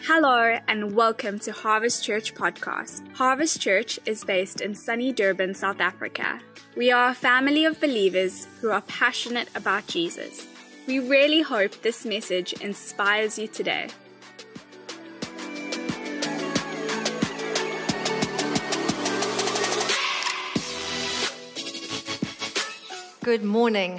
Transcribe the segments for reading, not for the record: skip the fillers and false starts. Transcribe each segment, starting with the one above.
Hello and welcome to Harvest Church Podcast. Harvest Church is based in sunny Durban, South Africa. We are a family of believers who are passionate about Jesus. We really hope this message inspires you today. Good morning.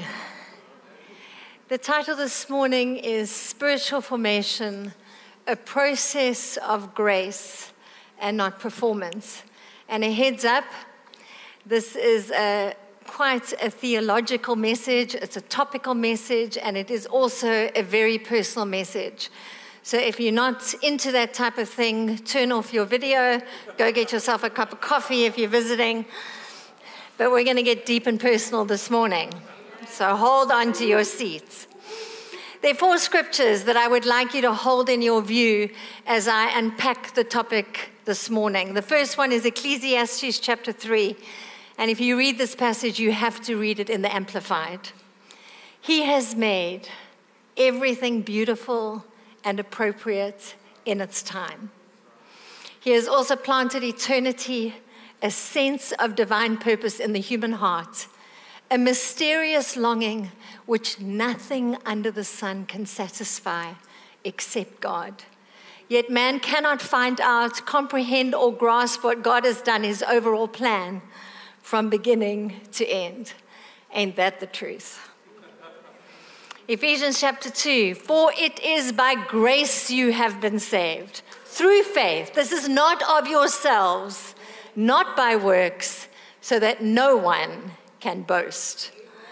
The title this morning is Spiritual Formation, a process of grace and not performance. And a heads up, this is quite a theological message, it's a topical message, and it is also a very personal message. So if you're not into that type of thing, turn off your video, go get yourself a cup of coffee if you're visiting. But we're going to get deep and personal this morning. So hold on to your seats. There are 4 scriptures that I would like you to hold in your view as I unpack the topic this morning. The first one is Ecclesiastes chapter 3. And if you read this passage, you have to read it in the Amplified. He has made everything beautiful and appropriate in its time. He has also planted eternity, a sense of divine purpose in the human heart, a mysterious longing which nothing under the sun can satisfy except God. Yet man cannot find out, comprehend, or grasp what God has done, his overall plan, from beginning to end. Ain't that the truth? Ephesians chapter 2, for it is by grace you have been saved, through faith. This is not of yourselves, not by works, so that no one can boast.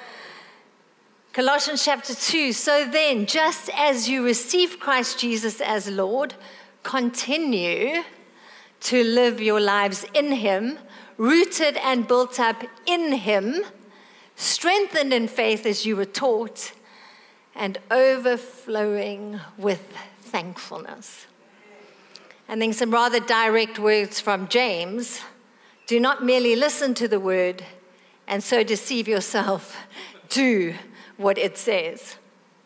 Colossians chapter 2, so then, just as you received Christ Jesus as Lord, continue to live your lives in him, rooted and built up in him, strengthened in faith as you were taught, and overflowing with thankfulness. And then some rather direct words from James. Do not merely listen to the word and so deceive yourself. Do what it says.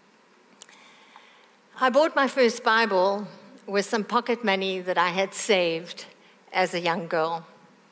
I bought my first Bible with some pocket money that I had saved as a young girl.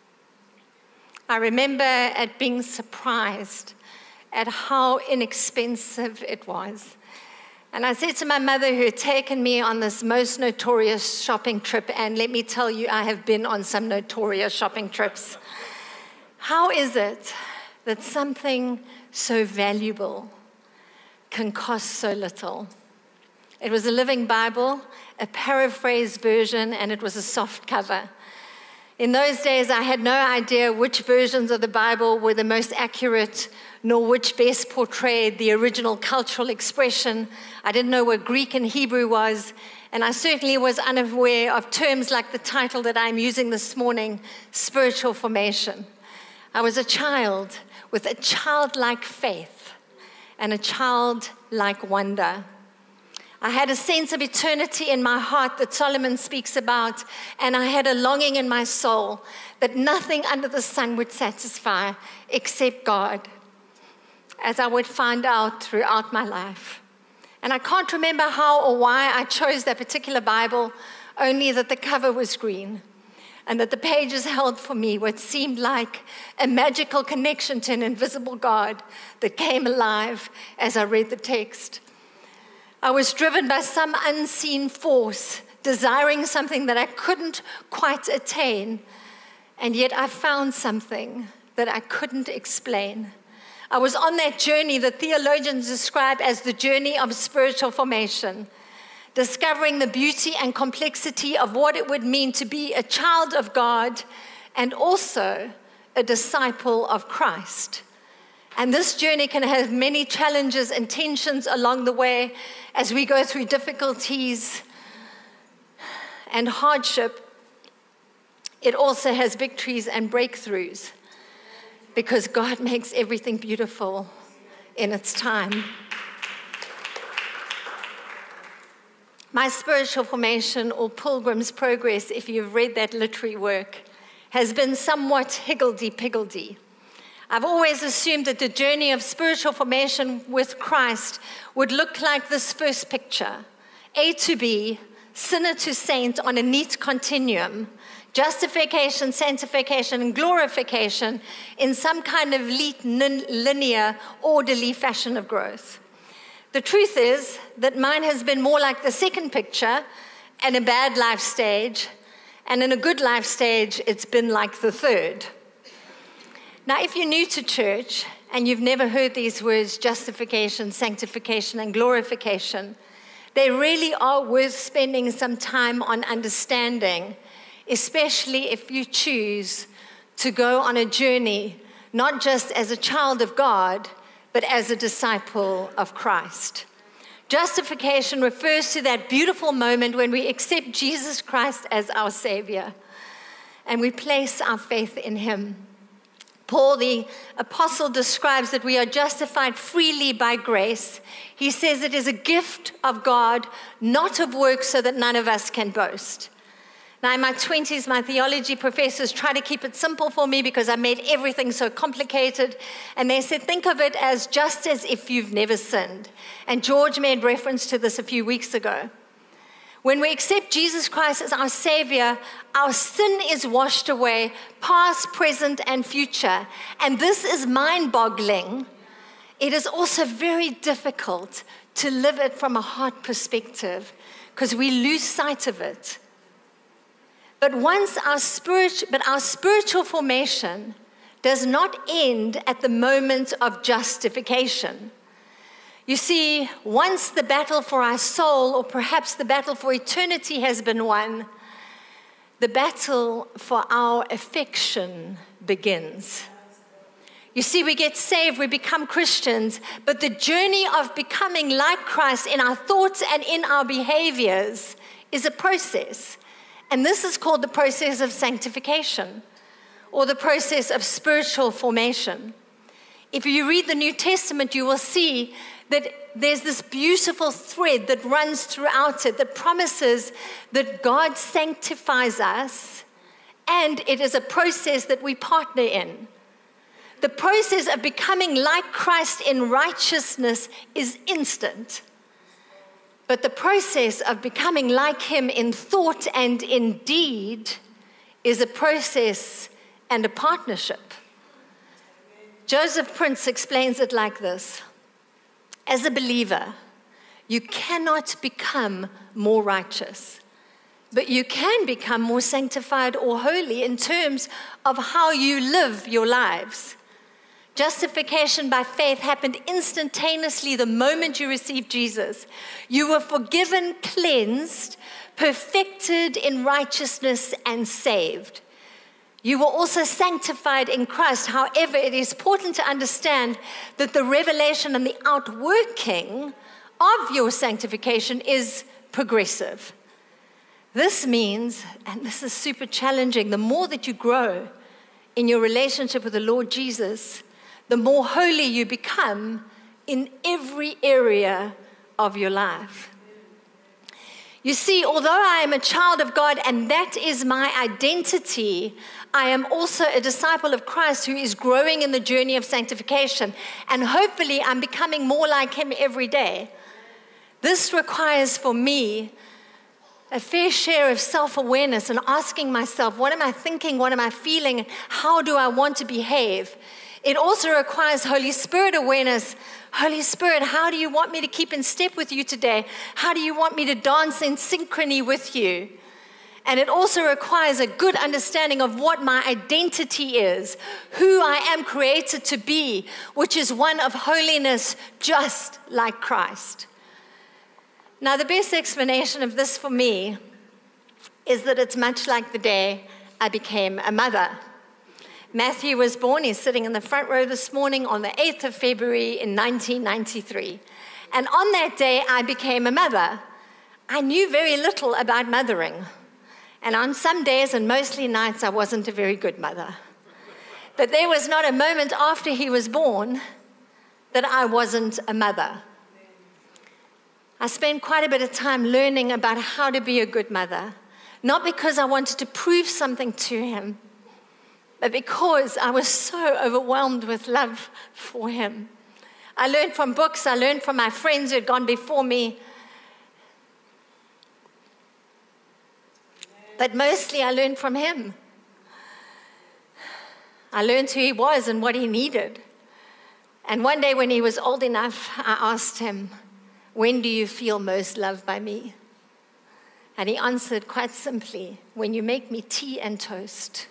I remember at being surprised at how inexpensive it was. And I said to my mother, who had taken me on this most notorious shopping trip, and let me tell you, I have been on some notorious shopping trips. How is it that something so valuable can cost so little? It was a Living Bible, a paraphrased version, and it was a soft cover. In those days, I had no idea which versions of the Bible were the most accurate, nor which best portrayed the original cultural expression. I didn't know what Greek and Hebrew was, and I certainly was unaware of terms like the title that I'm using this morning, spiritual formation. I was a child with a childlike faith and a childlike wonder. I had a sense of eternity in my heart that Solomon speaks about, and I had a longing in my soul that nothing under the sun would satisfy except God, as I would find out throughout my life. And I can't remember how or why I chose that particular Bible, only that the cover was green and that the pages held for me what seemed like a magical connection to an invisible God that came alive as I read the text. I was driven by some unseen force, desiring something that I couldn't quite attain, and yet I found something that I couldn't explain. I was on that journey that theologians describe as the journey of spiritual formation, discovering the beauty and complexity of what it would mean to be a child of God and also a disciple of Christ. And this journey can have many challenges and tensions along the way as we go through difficulties and hardship. It also has victories and breakthroughs because God makes everything beautiful in its time. My spiritual formation, or Pilgrim's Progress, if you've read that literary work, has been somewhat higgledy-piggledy. I've always assumed that the journey of spiritual formation with Christ would look like this first picture. A to B, sinner to saint on a neat continuum, justification, sanctification, and glorification in some kind of neat, linear, orderly fashion of growth. The truth is that mine has been more like the second picture and a bad life stage, and in a good life stage, it's been like the third. Now, if you're new to church and you've never heard these words, justification, sanctification, and glorification, they really are worth spending some time on understanding, especially if you choose to go on a journey, not just as a child of God, but as a disciple of Christ. Justification refers to that beautiful moment when we accept Jesus Christ as our Savior and we place our faith in Him. Paul, the apostle, describes that we are justified freely by grace. He says it is a gift of God, not of works, so that none of us can boast. Now, in my 20s, my theology professors tried to keep it simple for me because I made everything so complicated. And they said, think of it as just as if you've never sinned. And George made reference to this a few weeks ago. When we accept Jesus Christ as our Savior, our sin is washed away, past, present, and future. And this is mind-boggling. It is also very difficult to live it from a heart perspective because we lose sight of it. But our spiritual formation does not end at the moment of justification. You see, once the battle for our soul, or perhaps the battle for eternity, has been won, the battle for our affection begins. You see, we get saved, we become Christians, but the journey of becoming like Christ in our thoughts and in our behaviors is a process. And this is called the process of sanctification, or the process of spiritual formation. If you read the New Testament, you will see that there's this beautiful thread that runs throughout it that promises that God sanctifies us, and it is a process that we partner in. The process of becoming like Christ in righteousness is instant. But the process of becoming like Him in thought and in deed is a process and a partnership. Joseph Prince explains it like this. As a believer, you cannot become more righteous, but you can become more sanctified or holy in terms of how you live your lives. Justification by faith happened instantaneously the moment you received Jesus. You were forgiven, cleansed, perfected in righteousness, and saved. You were also sanctified in Christ. However, it is important to understand that the revelation and the outworking of your sanctification is progressive. This means, and this is super challenging, the more that you grow in your relationship with the Lord Jesus, the more holy you become in every area of your life. You see, although I am a child of God and that is my identity, I am also a disciple of Christ who is growing in the journey of sanctification. And hopefully I'm becoming more like Him every day. This requires for me a fair share of self-awareness and asking myself, what am I thinking? What am I feeling? How do I want to behave? It also requires Holy Spirit awareness. Holy Spirit, how do you want me to keep in step with you today? How do you want me to dance in synchrony with you? And it also requires a good understanding of what my identity is, who I am created to be, which is one of holiness, just like Christ. Now, the best explanation of this for me is that it's much like the day I became a mother. Matthew was born, he's sitting in the front row this morning on the 8th of February in 1993. And on that day, I became a mother. I knew very little about mothering. And on some days, and mostly nights, I wasn't a very good mother. But there was not a moment after he was born that I wasn't a mother. I spent quite a bit of time learning about how to be a good mother, not because I wanted to prove something to him, but because I was so overwhelmed with love for him. I learned from books, I learned from my friends who had gone before me. but mostly I learned from him. I learned who he was and what he needed. And one day when he was old enough, I asked him, "When do you feel most loved by me?" And he answered quite simply, "When you make me tea and toast."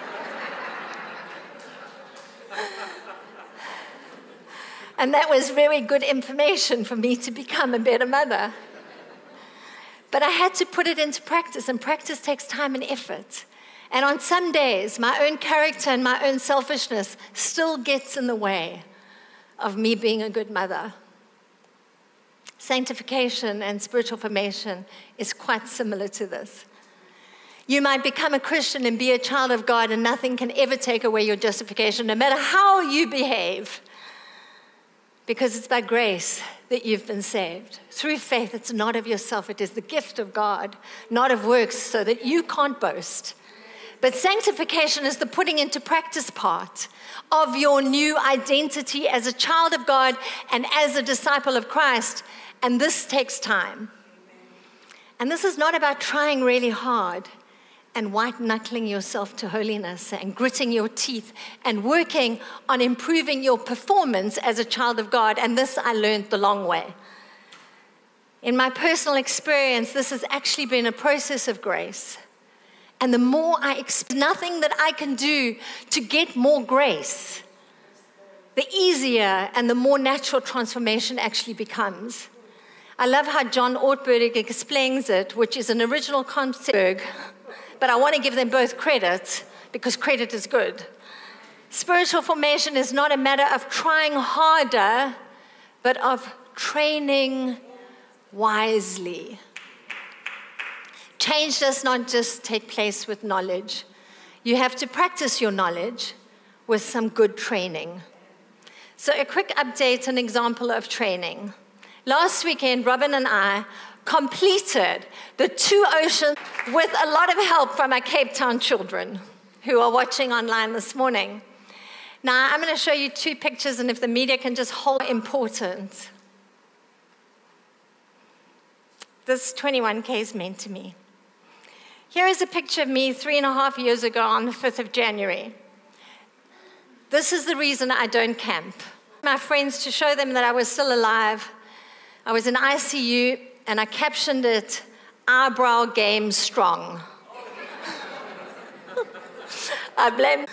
And that was very good information for me to become a better mother. But I had to put it into practice, and practice takes time and effort. And on some days, my own character and my own selfishness still gets in the way of me being a good mother. Sanctification and spiritual formation is quite similar to this. You might become a Christian and be a child of God, and nothing can ever take away your justification, no matter how you behave. Because it's by grace that you've been saved. Through faith, it's not of yourself. It is the gift of God, not of works, so that you can't boast. But sanctification is the putting into practice part of your new identity as a child of God and as a disciple of Christ. And this takes time. And this is not about trying really hard and white-knuckling yourself to holiness and gritting your teeth and working on improving your performance as a child of God. And this I learned the long way. In my personal experience, this has actually been a process of grace. And the more nothing that I can do to get more grace, the easier and the more natural transformation actually becomes. I love how John Ortberg explains it, which is an original concept. But I want to give them both credit because credit is good. Spiritual formation is not a matter of trying harder, but of training wisely. Change does not just take place with knowledge. You have to practice your knowledge with some good training. So a quick update, an example of training. Last weekend, Robin and I completed the 2 oceans with a lot of help from our Cape Town children who are watching online this morning. Now, I'm going to show you 2 pictures, and if the media can just hold important. This 21K is meant to me. Here is a picture of me 3.5 years ago on the 5th of January. This is the reason I don't camp. My friends, to show them that I was still alive, I was in ICU, and I captioned it, "Eyebrow game strong." I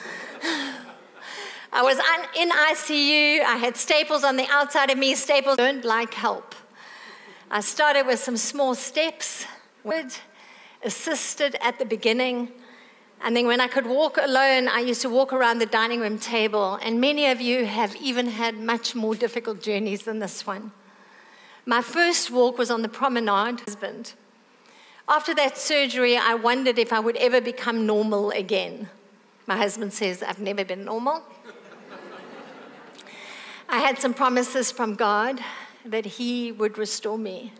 was in ICU. I had staples on the outside of me. Staples don't like help. I started with some small steps, assisted at the beginning. And then when I could walk alone, I used to walk around the dining room table. And many of you have even had much more difficult journeys than this one. My first walk was on the promenade. After that surgery, I wondered if I would ever become normal again. My husband says, "I've never been normal." I had some promises from God that He would restore me.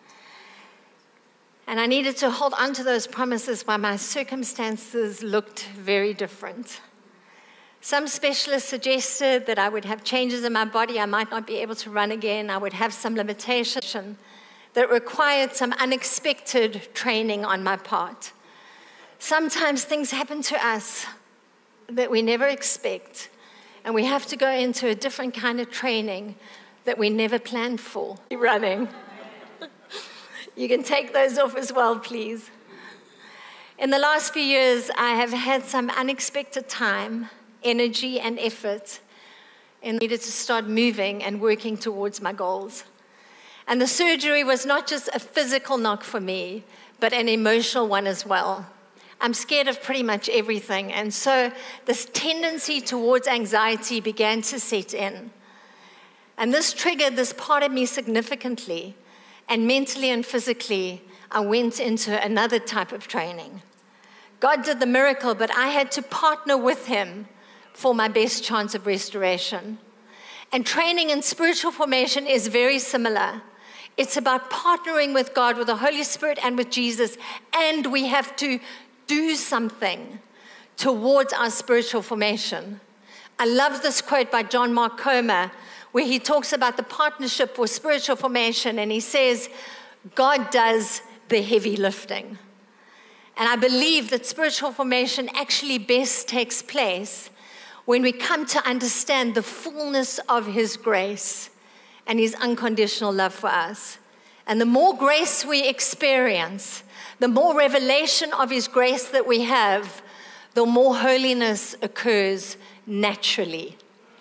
And I needed to hold on to those promises while my circumstances looked very different. Some specialists suggested that I would have changes in my body. I might not be able to run again. I would have some limitation that required some unexpected training on my part. Sometimes things happen to us that we never expect, and we have to go into a different kind of training that we never planned for. Running. You can take those off as well, please. In the last few years, I have had some unexpected time, energy, and effort, and needed to start moving and working towards my goals. And the surgery was not just a physical knock for me, but an emotional one as well. I'm scared of pretty much everything, and so this tendency towards anxiety began to set in. And this triggered this part of me significantly, and mentally and physically, I went into another type of training. God did the miracle, but I had to partner with Him for my best chance of restoration. And training in spiritual formation is very similar. It's about partnering with God, with the Holy Spirit, and with Jesus, and we have to do something towards our spiritual formation. I love this quote by John Mark Comer, where he talks about the partnership for spiritual formation, and he says, God does the heavy lifting. And I believe that spiritual formation actually best takes place when we come to understand the fullness of His grace and His unconditional love for us. And the more grace we experience, the more revelation of His grace that we have, the more holiness occurs naturally.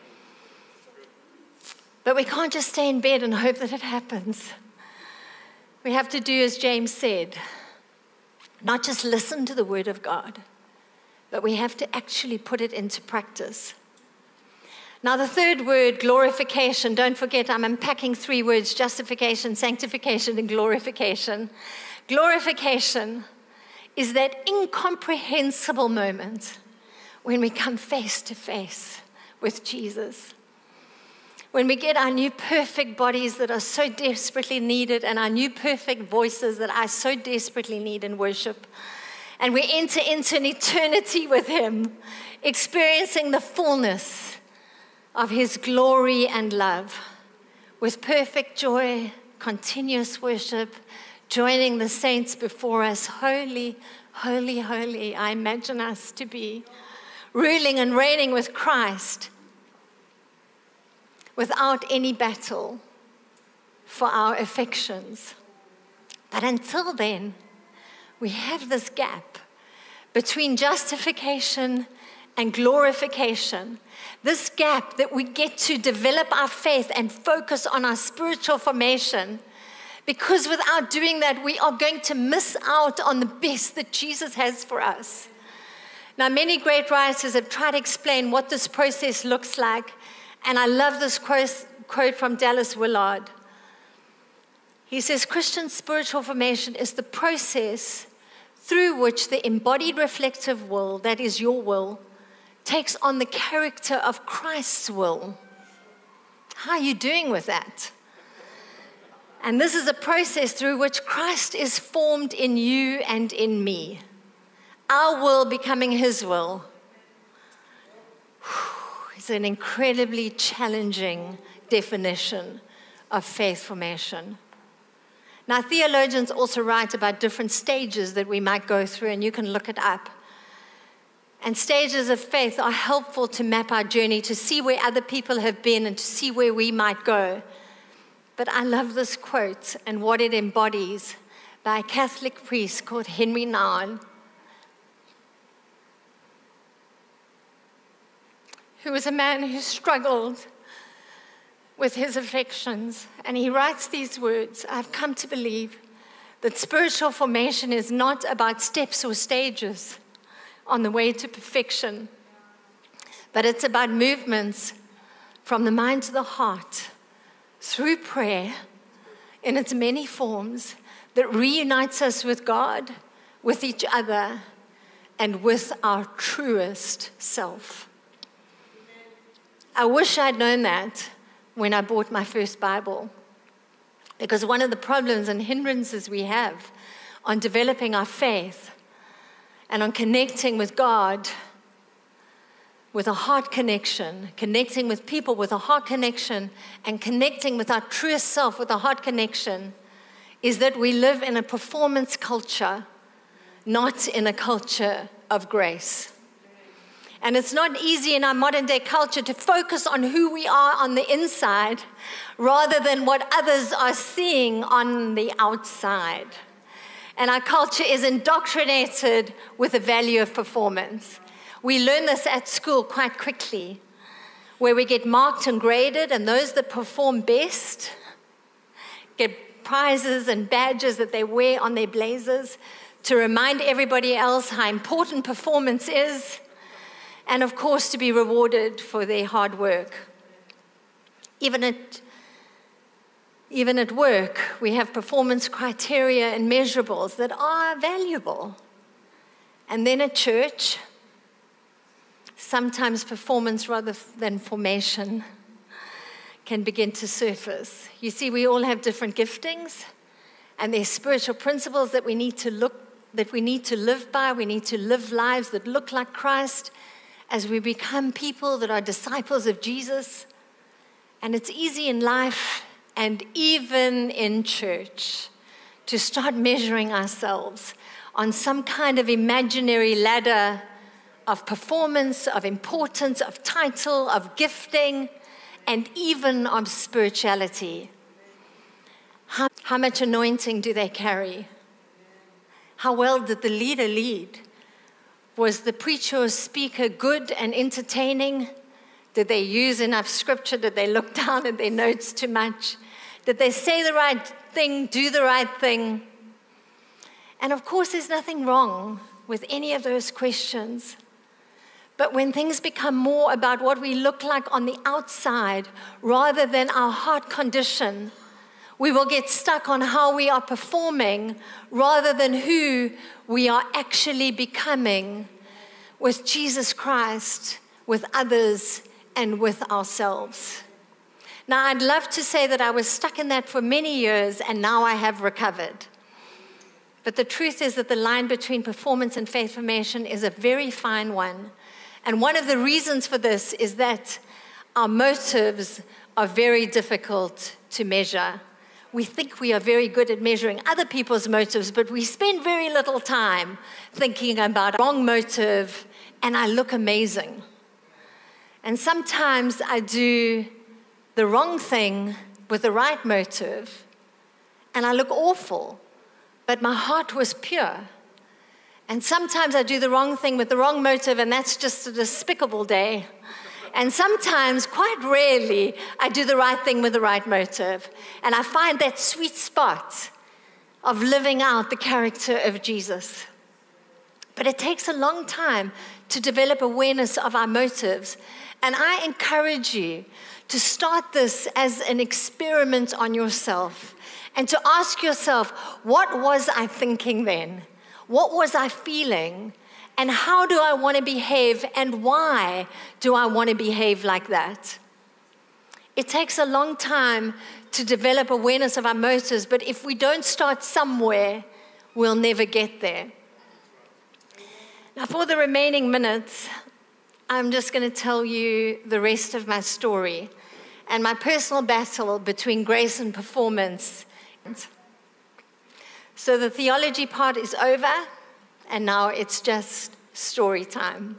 But we can't just stay in bed and hope that it happens. We have to do as James said, not just listen to the Word of God, but we have to actually put it into practice. Now, the third word, glorification. Don't forget, I'm unpacking 3 words: justification, sanctification, and glorification. Glorification is that incomprehensible moment when we come face to face with Jesus. When we get our new perfect bodies that are so desperately needed and our new perfect voices that I so desperately need in worship. And we enter into an eternity with Him, experiencing the fullness of His glory and love, with perfect joy, continuous worship, joining the saints before us. Holy, holy, holy, I imagine us to be, ruling and reigning with Christ, without any battle for our affections. But until then, we have this gap between justification and glorification. This gap that we get to develop our faith and focus on our spiritual formation, because without doing that, we are going to miss out on the best that Jesus has for us. Now, many great writers have tried to explain what this process looks like, and I love this quote from Dallas Willard. He says, Christian spiritual formation is the process through which the embodied reflective will, that is your will, takes on the character of Christ's will. How are you doing with that? And this is a process through which Christ is formed in you and in me. Our will becoming His will. It's an incredibly challenging definition of faith formation. Now, theologians also write about different stages that we might go through, and you can look it up. And stages of faith are helpful to map our journey, to see where other people have been and to see where we might go. But I love this quote and what it embodies by a Catholic priest called Henry Nouwen, who was a man who struggled with his affections. And he writes these words: I've come to believe that spiritual formation is not about steps or stages on the way to perfection, but it's about movements from the mind to the heart through prayer in its many forms that reunites us with God, with each other, and with our truest self. I wish I'd known that when I bought my first Bible, because one of the problems and hindrances we have on developing our faith and on connecting with God with a heart connection, connecting with people with a heart connection, and connecting with our truest self with a heart connection, is that we live in a performance culture, not in a culture of grace. And it's not easy in our modern day culture to focus on who we are on the inside rather than what others are seeing on the outside. And our culture is indoctrinated with the value of performance. We learn this at school quite quickly, where we get marked and graded, and those that perform best get prizes and badges that they wear on their blazers to remind everybody else how important performance is, and of course to be rewarded for their hard work. Even at work, we have performance criteria and measurables that are valuable. And then at church, sometimes performance rather than formation can begin to surface. You see, we all have different giftings, and there's spiritual principles that we need to live by. We need to live lives that look like Christ as we become people that are disciples of Jesus. And it's easy in life and even in church to start measuring ourselves on some kind of imaginary ladder of performance, of importance, of title, of gifting, and even of spirituality. How much anointing do they carry? How well did the leader lead? Was the preacher or speaker good and entertaining? Did they use enough scripture? Did they look down at their notes too much? Did they say the right thing, do the right thing? And of course, there's nothing wrong with any of those questions. But when things become more about what we look like on the outside rather than our heart condition, we will get stuck on how we are performing rather than who we are actually becoming with Jesus Christ, with others, and with ourselves. Now, I'd love to say that I was stuck in that for many years and now I have recovered. But the truth is that the line between performance and faith formation is a very fine one. And one of the reasons for this is that our motives are very difficult to measure. We think we are very good at measuring other people's motives, but we spend very little time thinking about a wrong motive, and I look amazing. And sometimes I do the wrong thing with the right motive, and I look awful, but my heart was pure. And sometimes I do the wrong thing with the wrong motive, and that's just a despicable day. And sometimes, quite rarely, I do the right thing with the right motive. And I find that sweet spot of living out the character of Jesus. But it takes a long time to develop awareness of our motives. And I encourage you to start this as an experiment on yourself and to ask yourself, what was I thinking then? What was I feeling? And how do I want to behave? And why do I want to behave like that? It takes a long time to develop awareness of our motives, but if we don't start somewhere, we'll never get there. Now, for the remaining minutes, I'm just going to tell you the rest of my story and my personal battle between grace and performance. So the theology part is over, and now it's just story time.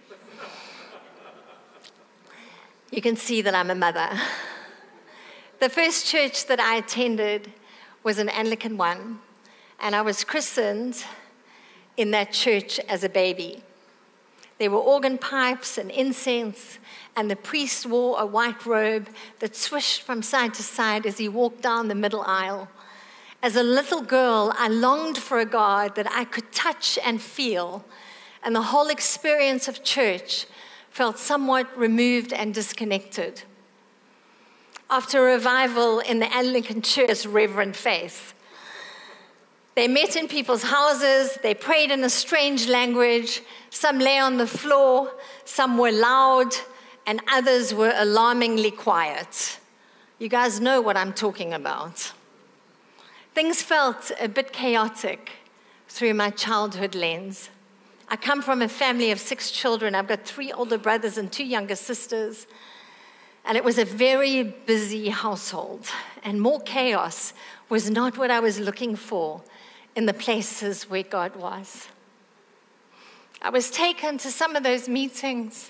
You can see that I'm a mother. The first church that I attended was an Anglican one, and I was christened in that church as a baby. There were organ pipes and incense, and the priest wore a white robe that swished from side to side as he walked down the middle aisle. As a little girl, I longed for a God that I could touch and feel, and the whole experience of church felt somewhat removed and disconnected. After a revival in the Anglican Church, Reverend Faith, they met in people's houses, they prayed in a strange language, some lay on the floor, some were loud, and others were alarmingly quiet. You guys know what I'm talking about. Things felt a bit chaotic through my childhood lens. I come from a family of 6 children. I've got 3 older brothers and 2 younger sisters. And it was a very busy household. And more chaos was not what I was looking for in the places where God was. I was taken to some of those meetings.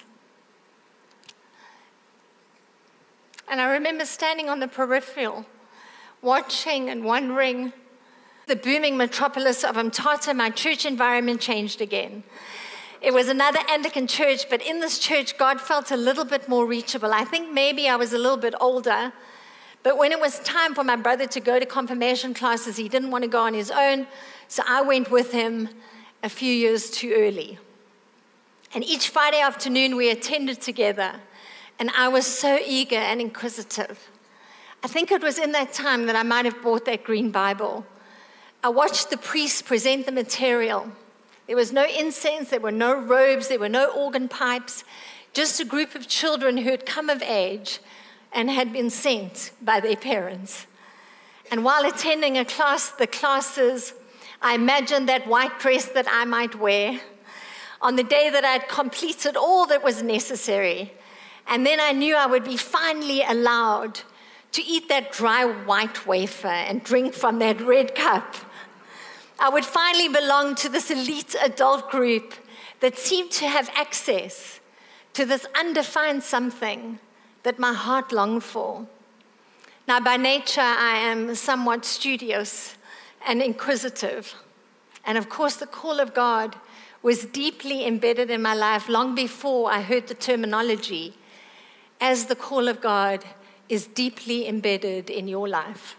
And I remember standing on the peripheral, watching and wondering. The booming metropolis of Umtata, my church environment changed again. It was another Anglican church, but in this church, God felt a little bit more reachable. I think maybe I was a little bit older, but when it was time for my brother to go to confirmation classes, he didn't want to go on his own, so I went with him a few years too early. And each Friday afternoon, we attended together, and I was so eager and inquisitive. I think it was in that time that I might have bought that green Bible. I watched the priest present the material. There was no incense, there were no robes, there were no organ pipes, just a group of children who had come of age and had been sent by their parents. And while attending the classes, I imagined that white dress that I might wear on the day that I had completed all that was necessary. And then I knew I would be finally allowed to eat that dry white wafer and drink from that red cup. I would finally belong to this elite adult group that seemed to have access to this undefined something that my heart longed for. Now, by nature, I am somewhat studious and inquisitive. And of course, the call of God was deeply embedded in my life long before I heard the terminology, as the call of God is deeply embedded in your life.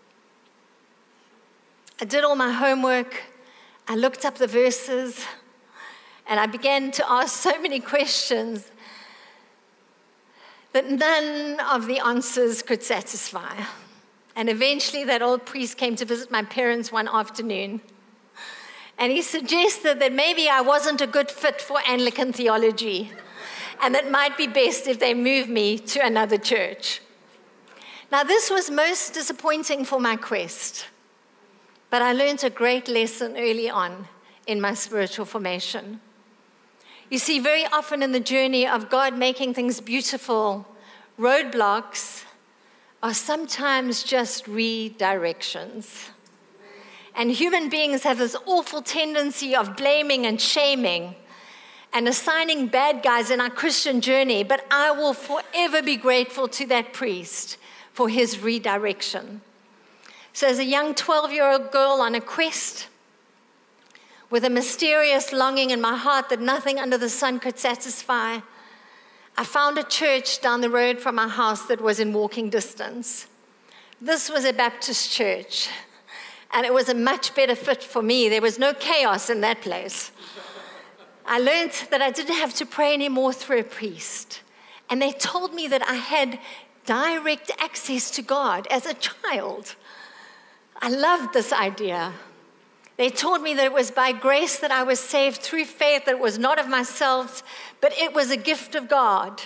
I did all my homework, I looked up the verses, and I began to ask so many questions that none of the answers could satisfy. And eventually that old priest came to visit my parents one afternoon, and he suggested that maybe I wasn't a good fit for Anglican theology, and that it might be best if they moved me to another church. Now, this was most disappointing for my quest, but I learned a great lesson early on in my spiritual formation. You see, very often in the journey of God making things beautiful, roadblocks are sometimes just redirections. And human beings have this awful tendency of blaming and shaming and assigning bad guys in our Christian journey, but I will forever be grateful to that priest for his redirection. So as a young 12-year-old girl on a quest, with a mysterious longing in my heart that nothing under the sun could satisfy, I found a church down the road from our house that was in walking distance. This was a Baptist church, and it was a much better fit for me. There was no chaos in that place. I learned that I didn't have to pray anymore through a priest, and they told me that I had direct access to God as a child. I loved this idea. They told me that it was by grace that I was saved through faith, that it was not of myself, but it was a gift of God.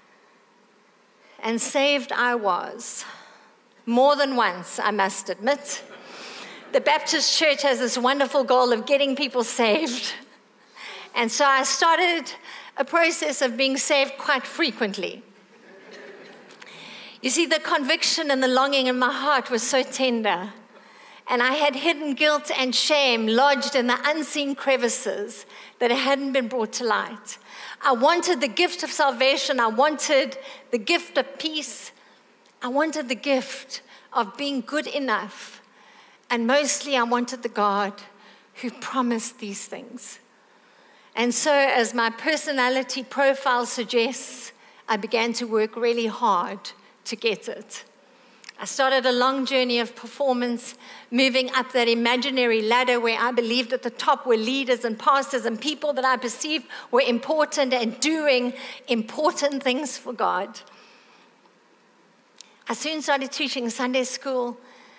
And saved I was. More than once, I must admit. The Baptist church has this wonderful goal of getting people saved. And so I started a process of being saved quite frequently. You see, the conviction and the longing in my heart was so tender. And I had hidden guilt and shame lodged in the unseen crevices that hadn't been brought to light. I wanted the gift of salvation. I wanted the gift of peace. I wanted the gift of being good enough. And mostly I wanted the God who promised these things. And so, as my personality profile suggests, I began to work really hard to get it. I started a long journey of performance, moving up that imaginary ladder where I believed at the top were leaders and pastors and people that I perceived were important and doing important things for God. I soon started teaching Sunday school.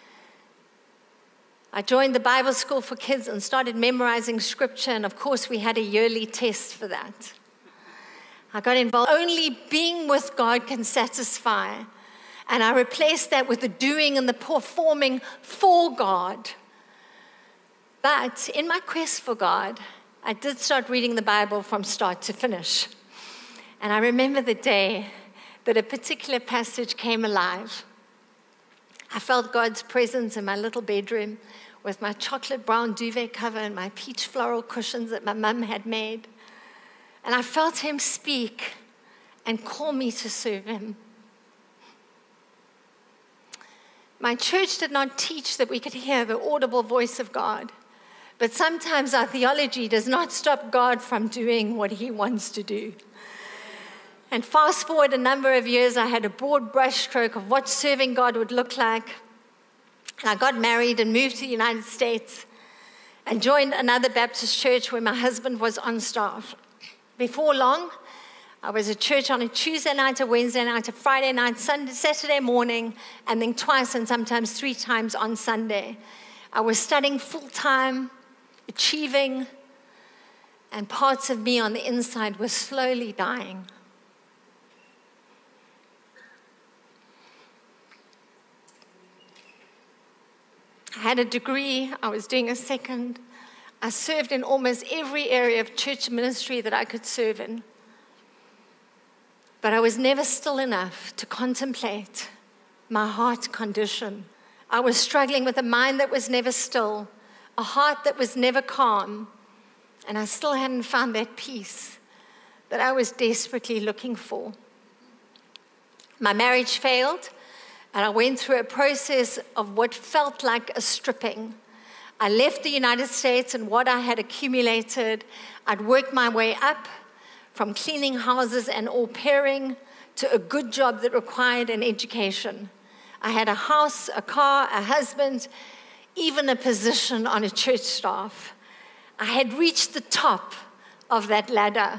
I joined the Bible school for kids and started memorizing scripture, and of course we had a yearly test for that. I got involved. Only being with God can satisfy. And I replaced that with the doing and the performing for God. But in my quest for God, I did start reading the Bible from start to finish. And I remember the day that a particular passage came alive. I felt God's presence in my little bedroom with my chocolate brown duvet cover and my peach floral cushions that my mum had made. And I felt him speak and call me to serve him. My church did not teach that we could hear the audible voice of God, but sometimes our theology does not stop God from doing what he wants to do. And fast forward a number of years, I had a broad brushstroke of what serving God would look like. And I got married and moved to the United States and joined another Baptist church where my husband was on staff. Before long, I was at church on a Tuesday night, a Wednesday night, a Friday night, Sunday, Saturday morning, and then twice and sometimes 3 times on Sunday. I was studying full-time, achieving, and parts of me on the inside were slowly dying. I had a degree, I was doing a second. I served in almost every area of church ministry that I could serve in. But I was never still enough to contemplate my heart condition. I was struggling with a mind that was never still, a heart that was never calm, and I still hadn't found that peace that I was desperately looking for. My marriage failed, and I went through a process of what felt like a stripping. I left the United States and what I had accumulated. I'd worked my way up from cleaning houses and au pairing to a good job that required an education. I had a house, a car, a husband, even a position on a church staff. I had reached the top of that ladder.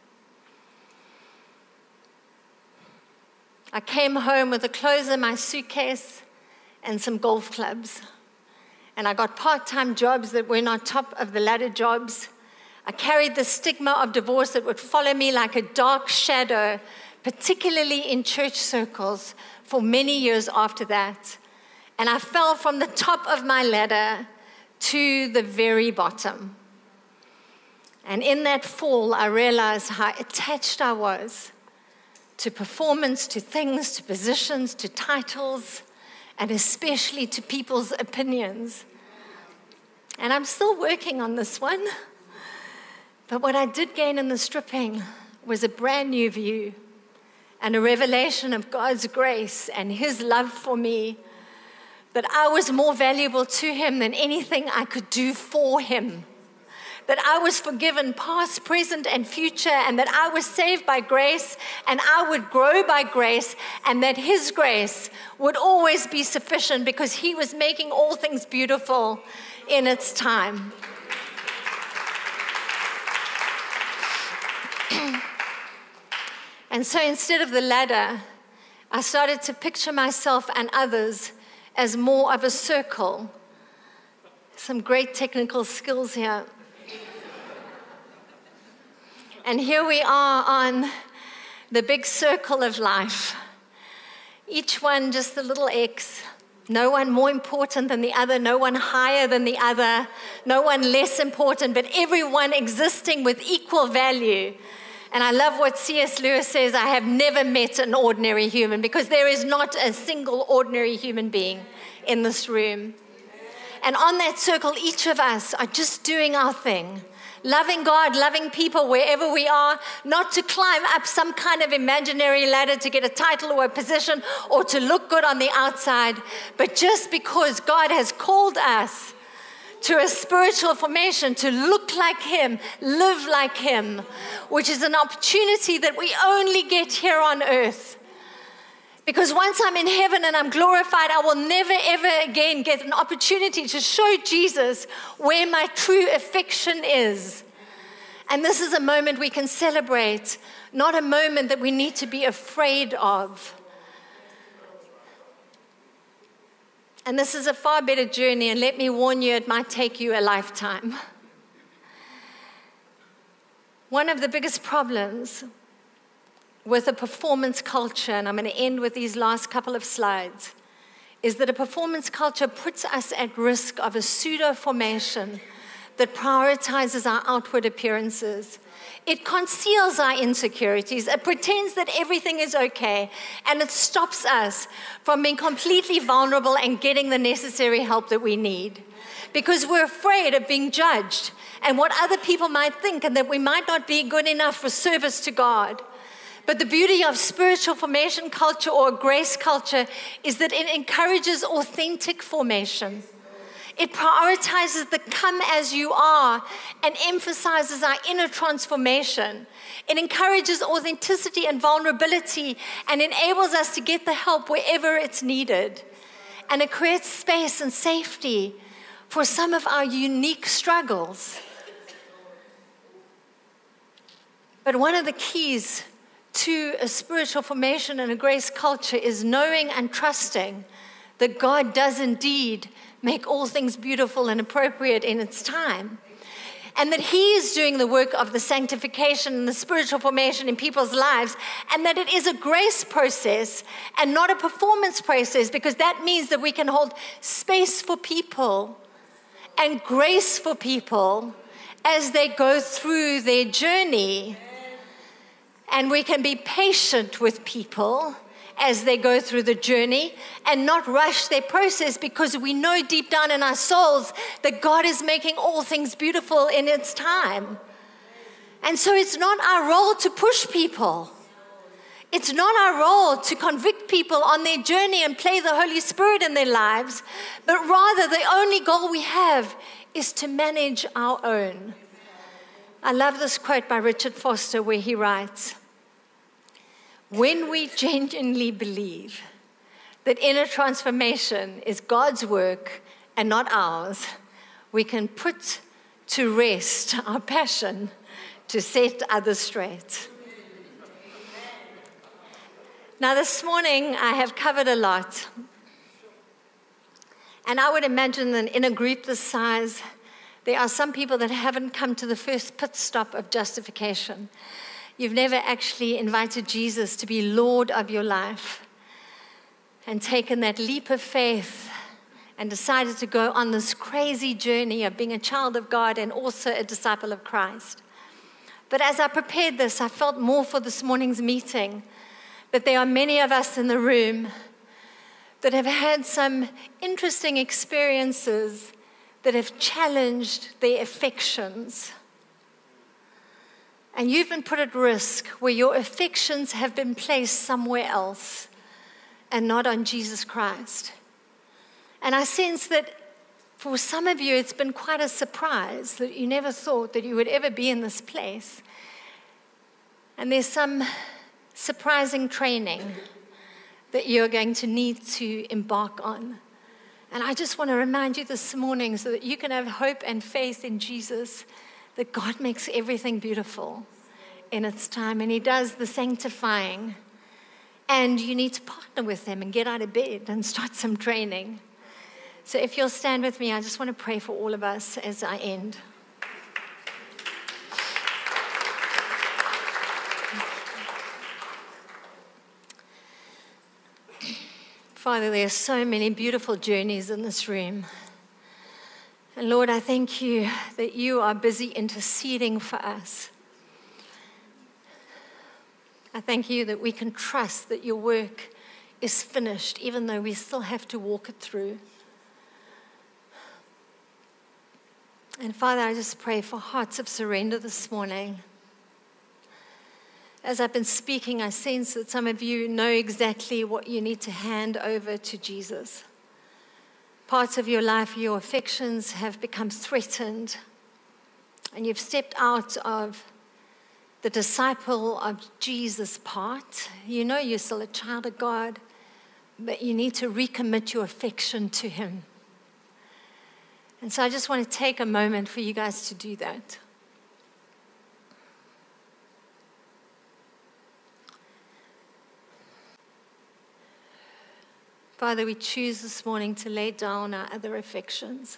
I came home with the clothes in my suitcase and some golf clubs. And I got part-time jobs that were not top of the ladder jobs. I carried the stigma of divorce that would follow me like a dark shadow, particularly in church circles, for many years after that. And I fell from the top of my ladder to the very bottom. And in that fall, I realized how attached I was to performance, to things, to positions, to titles, and especially to people's opinions. And I'm still working on this one. But what I did gain in the stripping was a brand new view and a revelation of God's grace and His love for me, that I was more valuable to Him than anything I could do for Him, that I was forgiven past, present, and future, and that I was saved by grace, and I would grow by grace, and that His grace would always be sufficient because He was making all things beautiful in its time. And so instead of the ladder, I started to picture myself and others as more of a circle. Some great technical skills here. And here we are on the big circle of life. Each one just a little X. No one more important than the other, no one higher than the other, no one less important, but everyone existing with equal value. And I love what C.S. Lewis says, I have never met an ordinary human, because there is not a single ordinary human being in this room. And on that circle, each of us are just doing our thing. Loving God, loving people wherever we are, not to climb up some kind of imaginary ladder to get a title or a position or to look good on the outside, but just because God has called us to a spiritual formation, to look like Him, live like Him, which is an opportunity that we only get here on earth. Because once I'm in heaven and I'm glorified, I will never, ever again get an opportunity to show Jesus where my true affection is. And this is a moment we can celebrate, not a moment that we need to be afraid of. And this is a far better journey, and let me warn you, it might take you a lifetime. One of the biggest problems with a performance culture, and I'm going to end with these last couple of slides, is that a performance culture puts us at risk of a pseudo-formation that prioritizes our outward appearances. It conceals our insecurities. It pretends that everything is okay, and it stops us from being completely vulnerable and getting the necessary help that we need, because we're afraid of being judged and what other people might think, and that we might not be good enough for service to God. But the beauty of spiritual formation culture or grace culture is that it encourages authentic formation. It prioritizes the come as you are and emphasizes our inner transformation. It encourages authenticity and vulnerability and enables us to get the help wherever it's needed. And it creates space and safety for some of our unique struggles. But one of the keys to a spiritual formation and a grace culture is knowing and trusting that God does indeed make all things beautiful and appropriate in its time. And that He is doing the work of the sanctification and the spiritual formation in people's lives, and that it is a grace process and not a performance process, because that means that we can hold space for people and grace for people as they go through their journey. And we can be patient with people as they go through the journey and not rush their process, because we know deep down in our souls that God is making all things beautiful in its time. And so it's not our role to push people. It's not our role to convict people on their journey and play the Holy Spirit in their lives, but rather the only goal we have is to manage our own. I love this quote by Richard Foster where he writes, "When we genuinely believe that inner transformation is God's work and not ours, we can put to rest our passion to set others straight." Now, this morning, I have covered a lot. And I would imagine that in a group this size, there are some people that haven't come to the first pit stop of justification. You've never actually invited Jesus to be Lord of your life and taken that leap of faith and decided to go on this crazy journey of being a child of God and also a disciple of Christ. But as I prepared this, I felt more for this morning's meeting that there are many of us in the room that have had some interesting experiences that have challenged their affections. And you've been put at risk where your affections have been placed somewhere else and not on Jesus Christ. And I sense that for some of you, it's been quite a surprise that you never thought that you would ever be in this place. And there's some surprising training that you're going to need to embark on. And I just want to remind you this morning so that you can have hope and faith in Jesus, that God makes everything beautiful in its time, and He does the sanctifying. And you need to partner with Him and get out of bed and start some training. So if you'll stand with me, I just want to pray for all of us as I end. Father, there are so many beautiful journeys in this room. And Lord, I thank you that you are busy interceding for us. I thank you that we can trust that your work is finished, even though we still have to walk it through. And Father, I just pray for hearts of surrender this morning. As I've been speaking, I sense that some of you know exactly what you need to hand over to Jesus. Parts of your life, your affections have become threatened, and you've stepped out of the disciple of Jesus part. You know you're still a child of God, but you need to recommit your affection to Him. And so I just want to take a moment for you guys to do that. Father, we choose this morning to lay down our other affections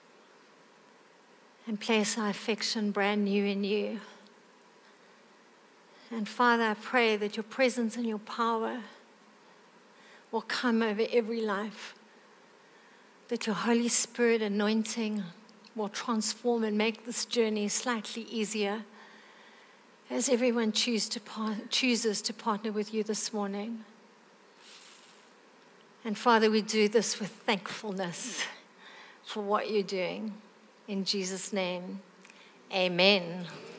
and place our affection brand new in you. And Father, I pray that your presence and your power will come over every life, that your Holy Spirit anointing will transform and make this journey slightly easier as everyone chooses to partner with you this morning. And Father, we do this with thankfulness for what you're doing. In Jesus' name, amen.